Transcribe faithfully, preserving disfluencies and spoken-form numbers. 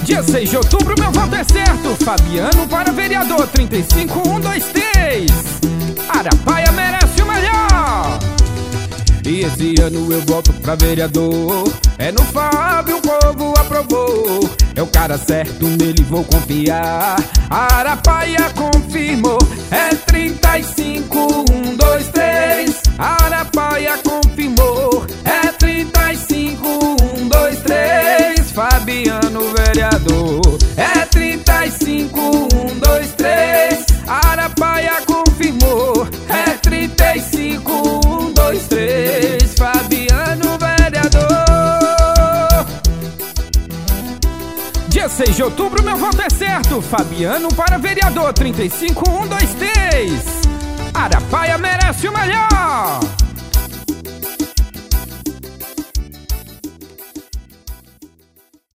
Dia seis de outubro, meu voto é certo. Fabiano para vereador, trinta e cinco, um, dois, três. Arapaia merece o melhor. E esse ano eu volto pra vereador. É no Fábio, o povo aprovou. É o cara certo, nele vou confiar. A Arapaia confirmou. É trinta e cinco, um, dois, três. A Arapaia confirmou. É trinta e cinco, um, dois, três. Fabiano vereador. É trinta e cinco, um, dois, três. A Arapaia confirmou. É trinta e cinco, um, dois, três. Fabiano vereador. Dia seis de outubro, meu voto é certo. Fabiano para vereador, trinta e cinco, um, dois, três. Arapaia merece o melhor.